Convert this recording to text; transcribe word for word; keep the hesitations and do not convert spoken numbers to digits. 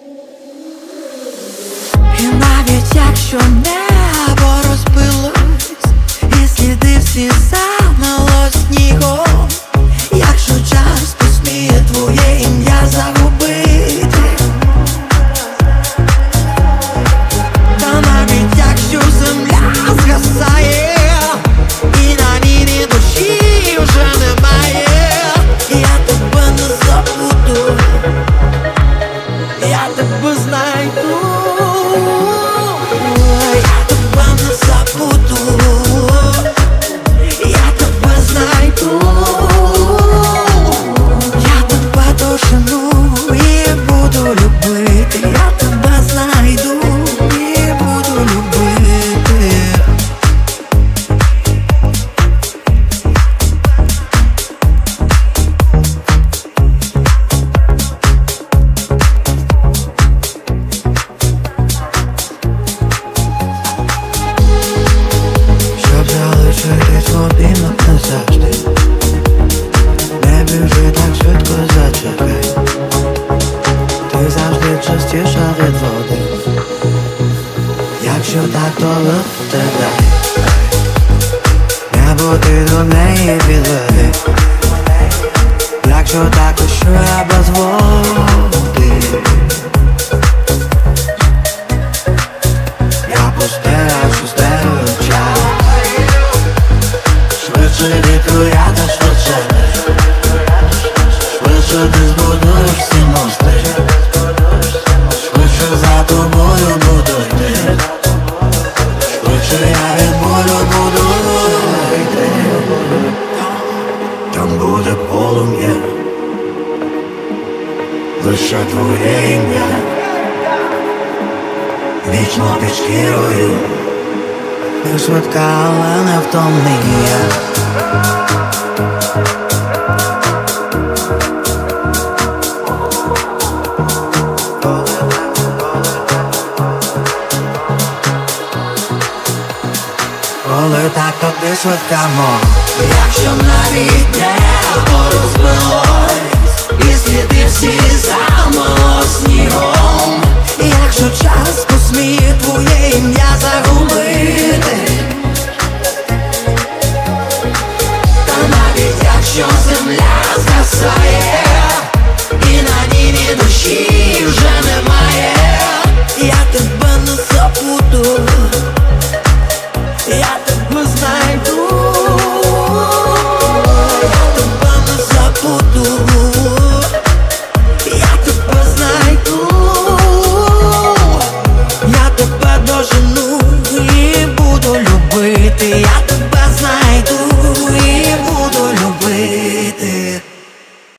І навіть якщо небо розбилось, і сліди всі замело снігом, якщо час посміє твоє ім'я загубити, та навіть якщо земля згасає, і на ній ні душі вже немає, я тебе не забуду, я тебе знайду. Залишитись в обіймах назавжди, не біжи так швидко, зачекай. Ти завжди частіша від води, якщо так, то тебе не бути до неї підведи. Якщо так, то що я без води? Я пустеля, що стерю час. Швидше вітру я та швидше, швидше ти збудуєш всі мости, швидше за тобою буду йти, швидше я від болю буду йти. Там буде полум'я, лише твоє ім'я, вічно під шкірою. Ти швидка, але не втомний я. Коли так, то ти швидка, мов. Якщо навіть небо розбилось, і сліди всі